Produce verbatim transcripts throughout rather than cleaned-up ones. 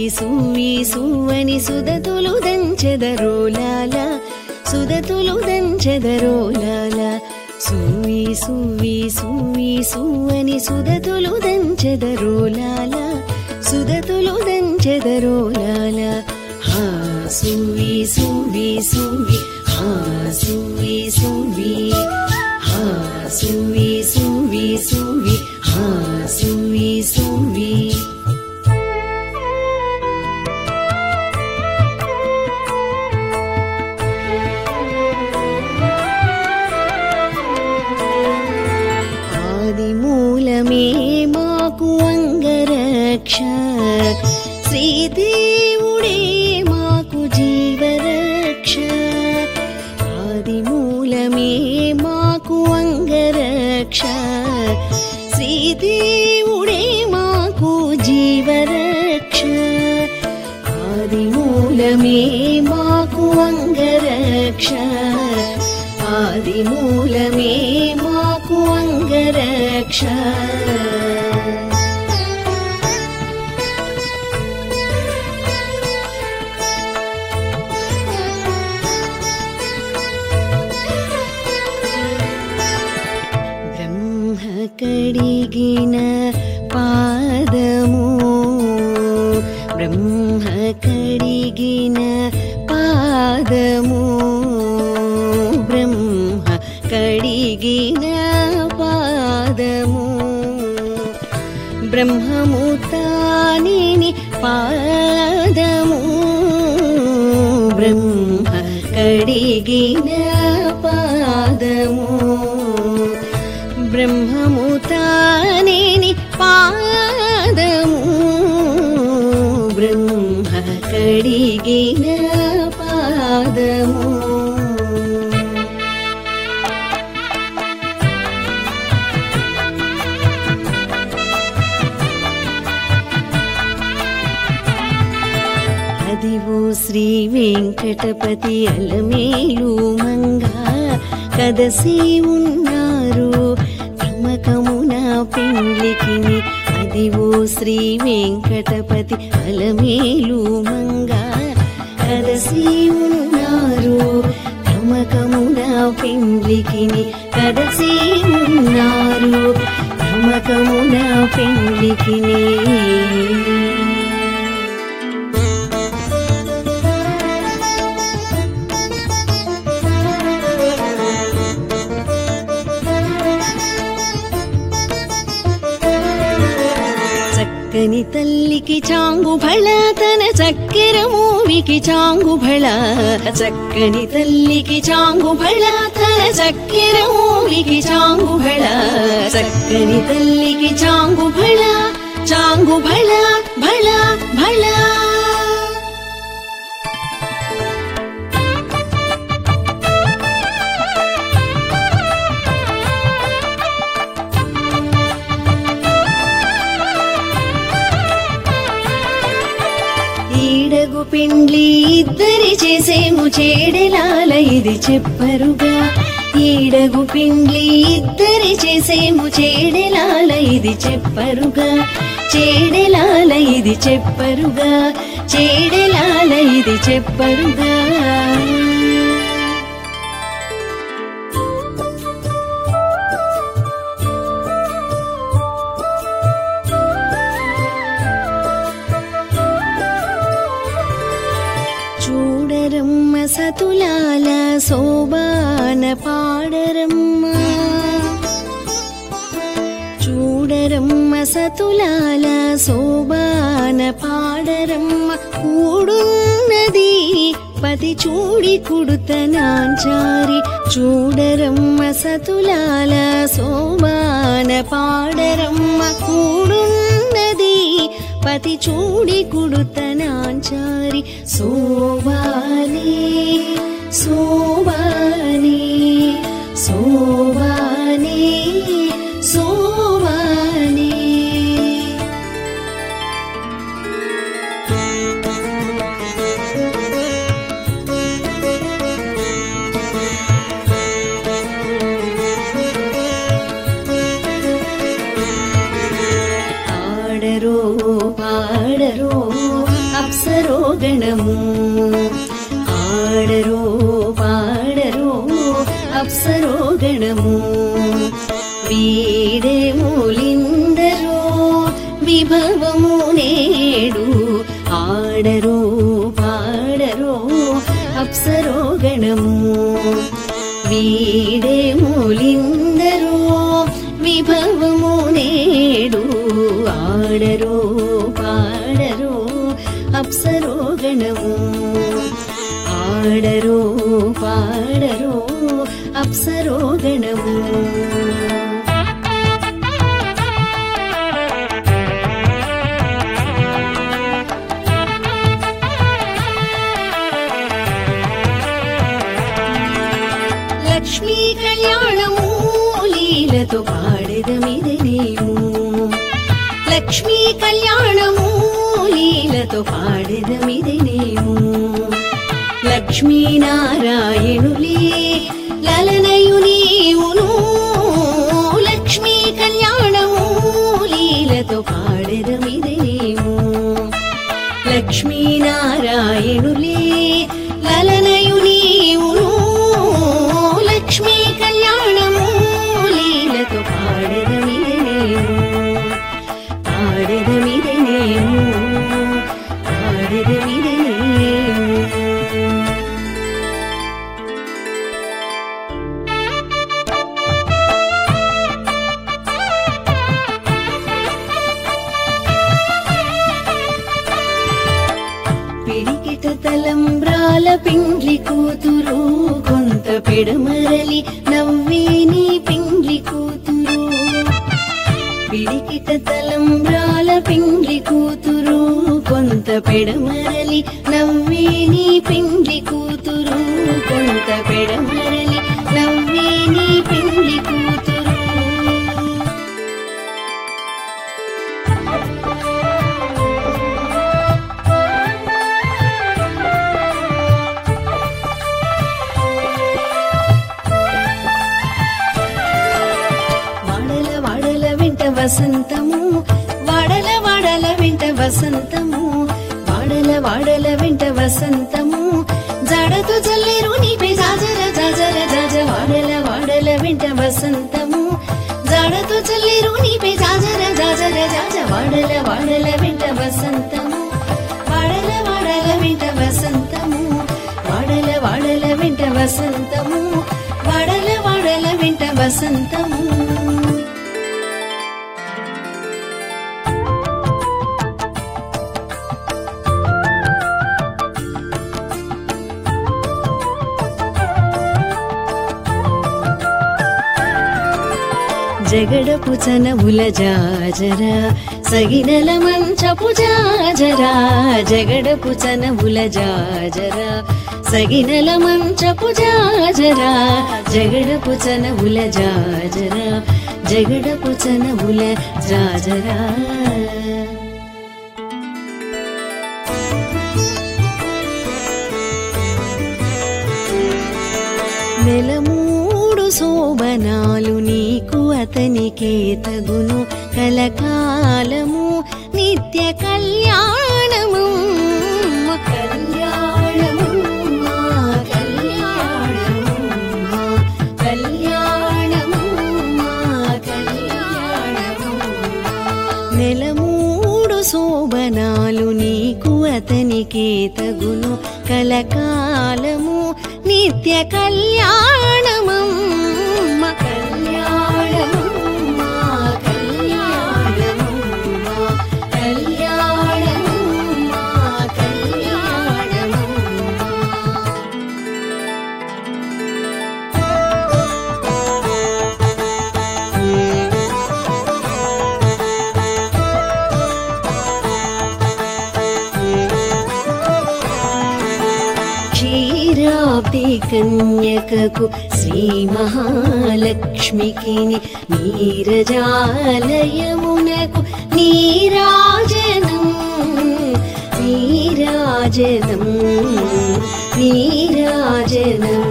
సువ్వి సువ్వని సుదతులు దంచెదరోలాల సుదతులు దంచెదరోలాల సువ్వి సువ్వి సువ్వి సువ్వని సుదతులు దంచెదరోలాల సుదతులు దంచెదరోలాల హా సువ్వి సువ్వి సువ్వి హా సువ్వి సువ్వి హా సువ్వి సువ్వి సువ్వి హా సువ్వి సువ్వి ఆదిమూలమే మాకు అంగరక్ష శ్రీదేవుడే మాకు జీవరక్ష ఆదిమూలమే మాకు అంగరక్ష శ్రీదేవుడే మాకు జీవరక్ష ఆదిమూలమే మాకు అంగరక్ష ఆదిమూలమే మాకు అంగరక్ష కడిగిన పాదము బ్రహ్మ కడిగిన పాదము బ్రహ్మ కడిగిన పాదము బ్రహ్మము తానిని పాదము బ్రహ్మ కడిగిన పాదము బ్రహ్మము తానేని పాదము బ్రహ్మ కడిగిన పాదము అదివో శ్రీ వెంకటపతి అలమేలు మంగా కదసి ఉన్నారు తమకమున పెండ్లికిని అదివో శ్రీ వెంకటపతి అలమేలు మంగా కదసి ఉన్నారు తమకమున పెండ్లికిని కదసి ఉన్నారు తమకమున పెండ్లికిని చక్కని తల్లికి చాంగు భళ తన చక్కెర మూవికి చాంగు భళ చక్కని తల్లికి చాంగు భళ తన చక్కెర మూవికి చాంగు భళ చక్కని తల్లికి చాంగు భళ చాంగు భళ భళ భళ ఈడగు పిండ్లి ఇద్దరి చేసేము చేడెలాల ఇది చెప్పరుగా ఈడగు పిండ్లి ఇద్దరి చేసేము చేడెలాల ఇది చెప్పరుగా చేడెలాల ఇది చెప్పరుగా చేడెలాల ఇది చెప్పరుగా చూడరమ్మ సతులాల శోభాన పాడరమ్మ చూడరమ్మ సతులాల శోభాన పాడరమ్మ కూడున్నది పతి చూడి కుడుతనాంచారి చూడరమ్మ సతులాల శోభాన పాడరమ్మ కూడున్నది పతి చూడి కుడుతనాంచారి శోభానే శోభానే శోభానే శోభానే ఆడరో పాడరో అప్సరోగణము ఆడరో పాడరో అప్సరోగణము వీడేములిందరో విభవము నేడు ఆడరో పాడరో అప్సరోగణము వీడేములిందరో విభవము నేడు ఆడరో పాడరో అప్సరోగణము ఆడరో పాడరో అప్సరోగణము లక్ష్మీ కళ్యాణము లీలతో పాడెదమిదనేము లక్ష్మీ కళ్యాణము లీలతో పాడెదమిదనేము లక్ష్మీనారాయణులే లలనయు నీవును లక్ష్మీ కళ్యాణము లీలతో పాడెదమిదనేము లక్ష్మీనారాయణులే లలనయు నీవును లక్ష్మీ కళ్యాణము లీలతో పాడెదమిదనేము పాడెదమిదనేము పాడెదమిదనేము పిడికిట తలంబ్రాల పిండ్లి కూతురు కొంత పెడమరలి నవ్వేని పిండ్లి కూతురు పిడికిట తలంబ్రాల పిండ్లి కూతురు కొంత పెడమరలి నవ్వేని పిండ్లి కూతురు కొంత పెడమరలి నవ్వేని పిండ్లి కూతురు వసంతము వాడల వాడల వెంట వసంతము వాడల వాడల వెంట వసంతము జడతో జల్లేరు నీపై జాజర జాజర జాజ వాడల వాడల వెంట వసంతము జడతో జల్లేరు నీపై జాజర జాజర జాజ వాడల వాడల వెంట వసంతము వాడల వాడల వెంట వసంతము వాడల వాడల వెంట వసంతము వాడల వాడల వెంట వసంతము జగడపు చనవుల జాజర సగినల మంచపు జాజర జగడపు చనవుల జాజర సగినల మంచపు జాజర జగడపు చనవుల జాజర జగడపు చనవుల జాజర నెలమూడు శోభనాలు నీకు అతనికే తగును కలకాలము నిత్య కళ్యాణము కళ్యాణము కళ్యాణము కళ్యాణము కళ్యాణము నెలమూడు శోభనాలు నీకు అతనికే తగును కలకాలము నిత్య కళ్యాణము కళ్యాణము కళ్యాణము కళ్యాణము కళ్యాణము క్షీరాబ్ది కన్యకకు శ్రీ మహాలక్ష్మికి నీరజాలయమునకు నీరాజనం నీరాజనం నీరాజనం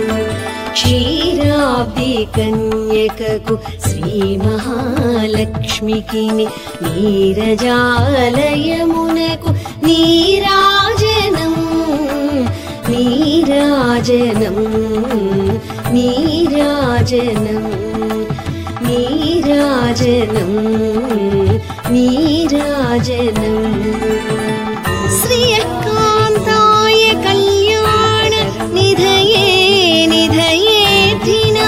క్షీరాబ్ది కన్యకకు శ్రీ మహాలక్ష్మికి నీరజాలయమునకు నీరాజనం నీరాజనం నీరాజనం నీరాజనం నీరాజనం శ్రీయకాంతాయ కళ్యాణ నిధయే నిధయేధినా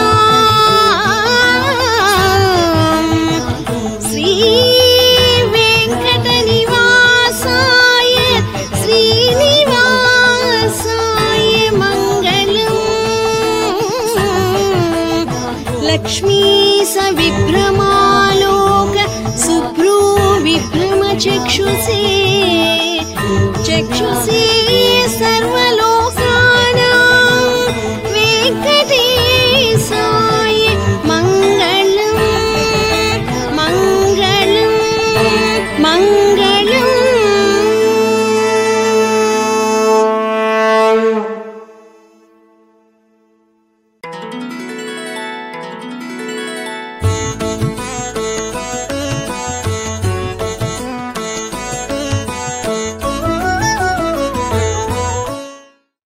శ్రీ వెంకట నివాసాయ శ్రీనివాసాయ మంగళం లక్ష్మీ సవిభ్రమాలోక శుభ్రో విభ్రమ చక్షుషే చక్షుషే